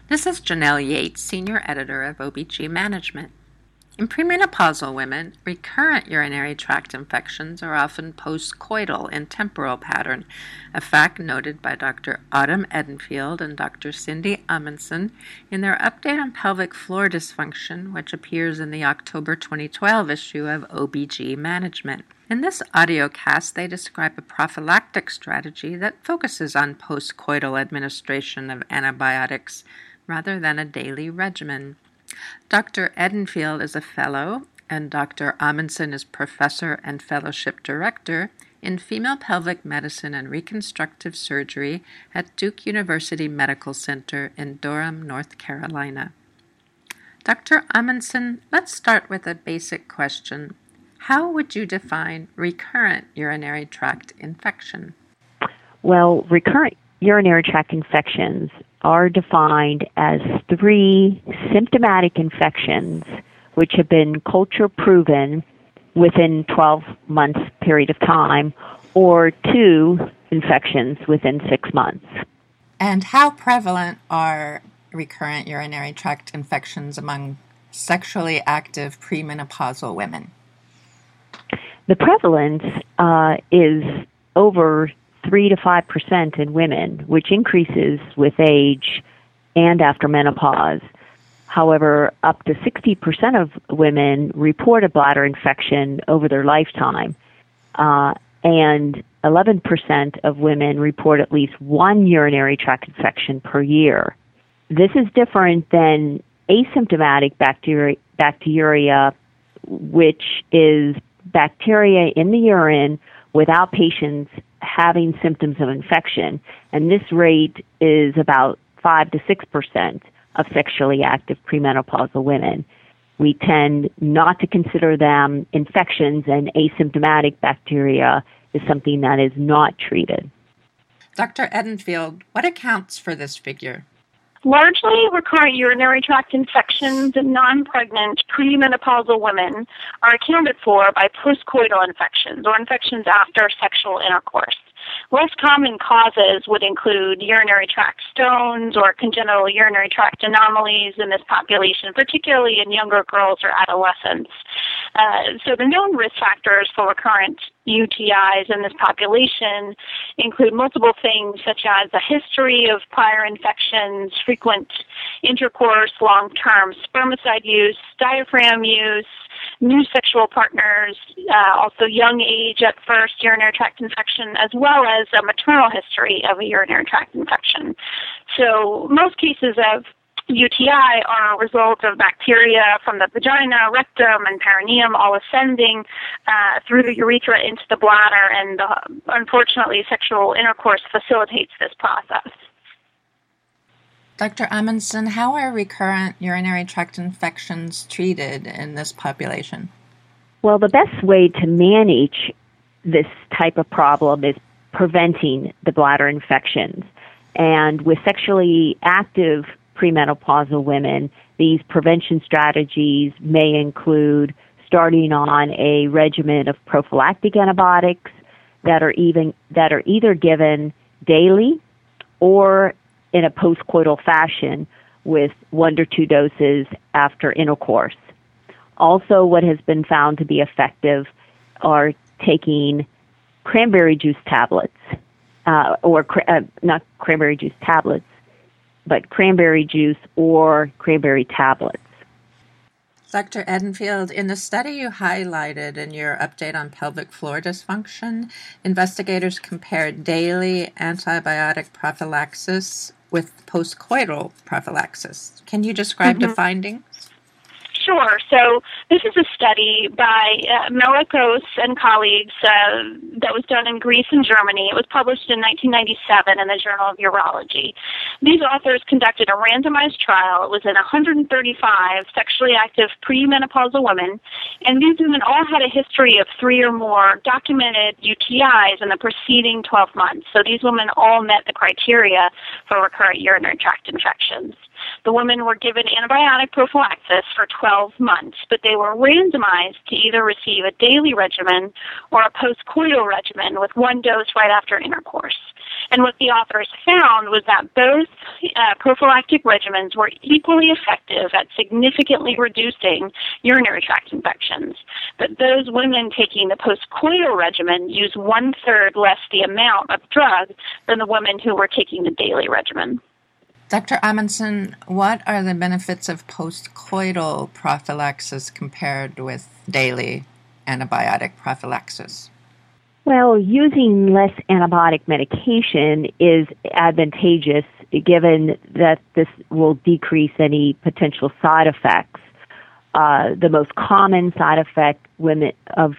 This is Janelle Yates, Senior Editor of OBG Management. In premenopausal women, recurrent urinary tract infections are often postcoital in temporal pattern, a fact noted by Dr. Autumn Edenfield and Dr. Cindy Amundsen in their update on pelvic floor dysfunction, which appears in the October 2012 issue of OBG Management. In this audiocast, they describe a prophylactic strategy that focuses on postcoital administration of antibiotics rather than a daily regimen. Dr. Edenfield is a fellow, and Dr. Amundsen is professor and fellowship director in female pelvic medicine and reconstructive surgery at Duke University Medical Center in Durham, North Carolina. Dr. Amundsen, let's start with a basic question. How would you define recurrent urinary tract infection? Well, recurrent urinary tract infections are defined as 3 symptomatic infections which have been culture proven within 12 months period of time, or 2 infections within 6 months. And how prevalent are recurrent urinary tract infections among sexually active premenopausal women? The prevalence is over 3 to 5% in women, which increases with age and after menopause. However, up to 60% of women report a bladder infection over their lifetime, and 11% of women report at least 1 urinary tract infection per year. This is different than asymptomatic bacteria, which is bacteria in the urine without patients having symptoms of infection, and this rate is about 5 to 6% of sexually active premenopausal women. We tend not to consider them infections, and asymptomatic bacteria is something that is not treated. Dr. Edenfield, what accounts for this figure? Largely, recurrent urinary tract infections in non-pregnant premenopausal women are accounted for by postcoital infections, or infections after sexual intercourse. Less common causes would include urinary tract stones or congenital urinary tract anomalies in this population, particularly in younger girls or adolescents. So the known risk factors for recurrent UTIs in this population include multiple things such as a history of prior infections, frequent intercourse, long-term spermicide use, diaphragm use, new sexual partners, also young age at first urinary tract infection, as well as a maternal history of a urinary tract infection. So most cases of UTI are a result of bacteria from the vagina, rectum, and perineum all ascending through the urethra into the bladder, and unfortunately sexual intercourse facilitates this process. Dr. Amundsen, how are recurrent urinary tract infections treated in this population? Well, the best way to manage this type of problem is preventing the bladder infections. And with sexually active premenopausal women, these prevention strategies may include starting on a regimen of prophylactic antibiotics that are either given daily or in a postcoital fashion with 1 to 2 doses after intercourse. Also, what has been found to be effective are taking cranberry juice tablets, not cranberry juice tablets, but cranberry juice or cranberry tablets. Dr. Edenfield, in the study you highlighted in your update on pelvic floor dysfunction, investigators compared daily antibiotic prophylaxis with postcoital prophylaxis. Can you describe the findings? Sure. So this is a study by Melikos and colleagues that was done in Greece and Germany. It was published in 1997 in the Journal of Urology. These authors conducted a randomized trial. It was in 135 sexually active premenopausal women, and these women all had a history of 3 or more documented UTIs in the preceding 12 months. So these women all met the criteria for recurrent urinary tract infections. The women were given antibiotic prophylaxis for 12 months, but they were randomized to either receive a daily regimen or a postcoital regimen with one dose right after intercourse. And what the authors found was that both prophylactic regimens were equally effective at significantly reducing urinary tract infections. But those women taking the postcoital regimen used 1/3 less the amount of drug than the women who were taking the daily regimen. Dr. Amundsen, what are the benefits of postcoital prophylaxis compared with daily antibiotic prophylaxis? Well, using less antibiotic medication is advantageous given that this will decrease any potential side effects. The most common side effect of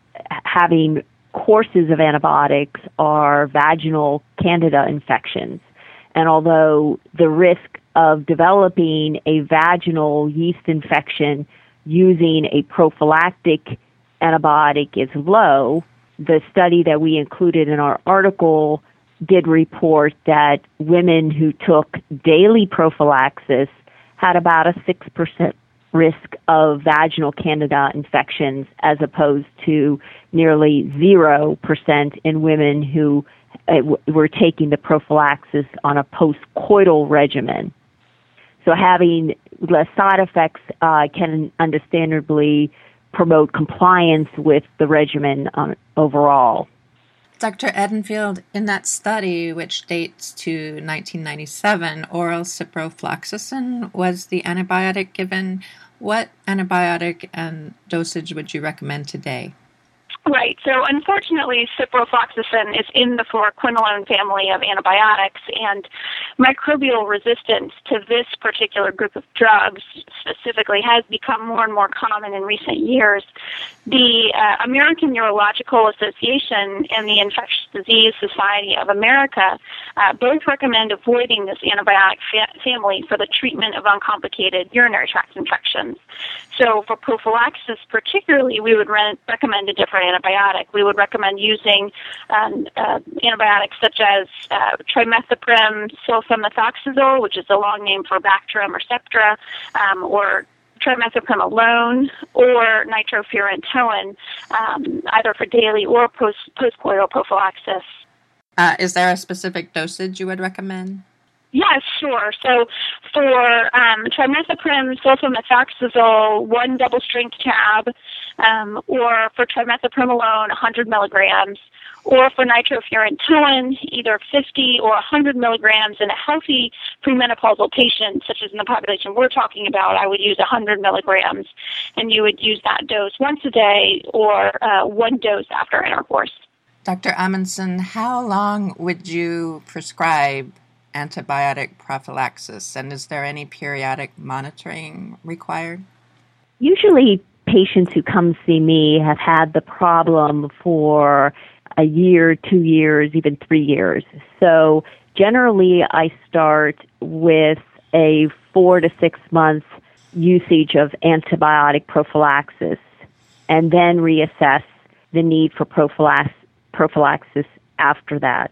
having courses of antibiotics are vaginal candida infections. And although the risk of developing a vaginal yeast infection using a prophylactic antibiotic is low, the study that we included in our article did report that women who took daily prophylaxis had about a 6% risk of vaginal candida infections as opposed to nearly 0% in women who were taking the prophylaxis on a postcoital regimen. So having less side effects can understandably promote compliance with the regimen overall. Dr. Edenfield, in that study, which dates to 1997, oral ciprofloxacin was the antibiotic given. What antibiotic and dosage would you recommend today? Right. So unfortunately, ciprofloxacin is in the fluoroquinolone family of antibiotics, and microbial resistance to this particular group of drugs specifically has become more and more common in recent years. The American Urological Association and the Infectious Disease Society of America both recommend avoiding this antibiotic family for the treatment of uncomplicated urinary tract infections. So for prophylaxis particularly, we would recommend a different antibiotic. We would recommend using antibiotics such as trimethoprim sulfamethoxazole, which is a long name for Bactrim or Septra, or trimethoprim alone, or nitrofurantoin, either for daily or postcoital prophylaxis. Is there a specific dosage you would recommend? Yes, sure. So for trimethoprim sulfamethoxazole, 1 double-strength tab, or for trimethoprim alone, 100 milligrams, or for nitrofurantoin, either 50 or 100 milligrams in a healthy premenopausal patient, such as in the population we're talking about, I would use 100 milligrams, and you would use that dose once a day or one dose after intercourse. Dr. Amundsen, how long would you prescribe antibiotic prophylaxis, and is there any periodic monitoring required? Usually patients who come see me have had the problem for a year, 2 years, even 3 years. So generally I start with a 4 to 6 month usage of antibiotic prophylaxis and then reassess the need for prophylaxis after that.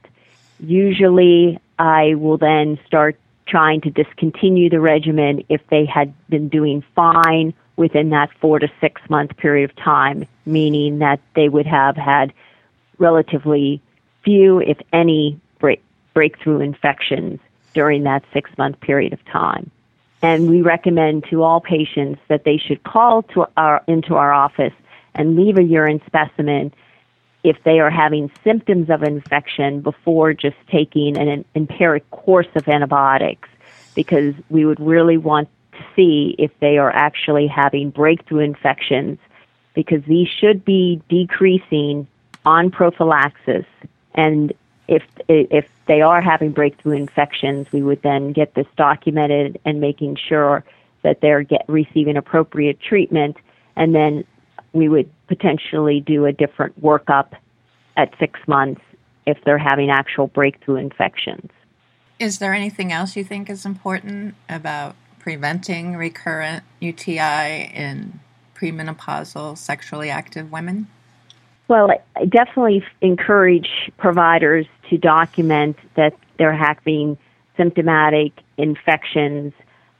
Usually I will then start trying to discontinue the regimen if they had been doing fine within that 4 to 6 month period of time, meaning that they would have had relatively few, if any, breakthrough infections during that 6 month period of time. And we recommend to all patients that they should call into our office and leave a urine specimen if they are having symptoms of infection before just taking an empiric course of antibiotics, because we would really want to see if they are actually having breakthrough infections, because these should be decreasing on prophylaxis. And if they are having breakthrough infections, we would then get this documented and making sure that they're receiving appropriate treatment, and then we would potentially do a different workup at 6 months if they're having actual breakthrough infections. Is there anything else you think is important about preventing recurrent UTI in premenopausal sexually active women? Well, I definitely encourage providers to document that they're having symptomatic infections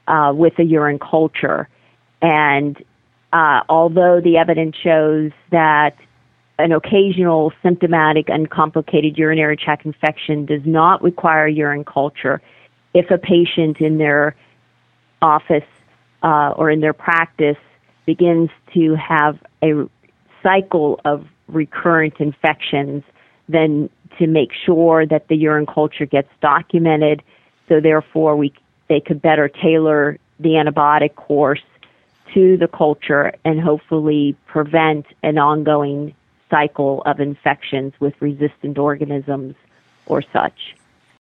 with a urine culture. And although the evidence shows that an occasional symptomatic uncomplicated urinary tract infection does not require urine culture, if a patient in their office or in their practice begins to have a cycle of recurrent infections, then to make sure that the urine culture gets documented, so therefore they could better tailor the antibiotic course to the culture and hopefully prevent an ongoing cycle of infections with resistant organisms or such.